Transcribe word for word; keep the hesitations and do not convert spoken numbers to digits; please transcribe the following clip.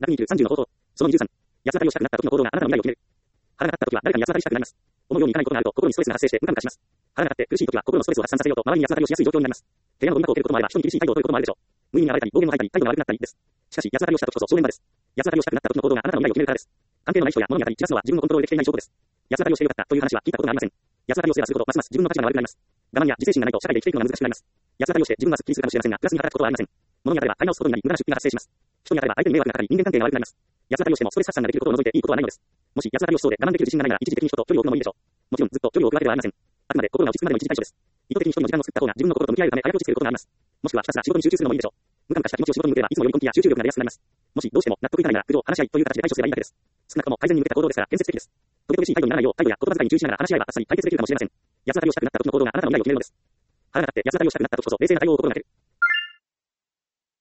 だいにじゅうさんじゅうの方法。そのにじゅうさん。八つ当たりをしたくなった時の行動があなたの未来を決める。腹が立った時は誰かに八つ当たりしたくなります。思うようにいかないことがあると心にストレスが発生してムカムカします。腹が立って苦しい時は心のストレスを発散させようと周りに八つ当たりをしやすい状況になります。部屋のゴミ箱を蹴ることもあれば人に厳しい態度を取ることもあるでしょう。無意味に暴れたり、暴言を吐いたり、態度が悪くなったりです。しかし、八つ当たりをした時こそ正念場です。八つ当たりをしたくなった時の行動があなたの未来を決めるからです。関係のない人や物に当たり散らすのは自分のコントロールできていない証拠です。八つ当たりをしてよかったという話は聞いたことがありません。八つ当たりをすればするほどますます自分の立場が悪くなります。我慢や自制心がないと社会で生きていくのが難しくなります。八つ当たりをして自分はスッキリするかもしれませんが、プラスに働くことはありません。物に当たれば買い直すことになり、無駄な出費が発生します。人に当たれば相手に迷惑がかかり、人間関係が悪くなります。八つ当たりをしてもストレス発散ができることを除いていいことはないのです。もし八つ当たりをしそうで我慢できる自信がないなら一時的に人と距離を置くのもいいでしょう。もちろんずっと距離を置くわけではありません。あくまで心が落ち着くまでの一時対処です。意図的に一人の時間を作った方が自分の心と向き合えるため早く落ち着けることがあります。もしくはひたすら仕事に集中するのもいいでしょう。無感化した気持ちを仕事に向ければいつもより根気や集中力が出やすくなります。もしどうしても納得いかないなら苦情、話し合いという形で対処すればいいだけです。少なくとも改善に向けた行動ですから建設的です。トゲトゲしい態度にならないよう態度や言葉遣いに注意しながら話し合えばあっさり解決できるかもしれません。八つ当たりをしたくなった時の行動があなたの未来を決めるのです。腹が立って八つ当たりをしたくなった時こそ冷静な対応を心がける。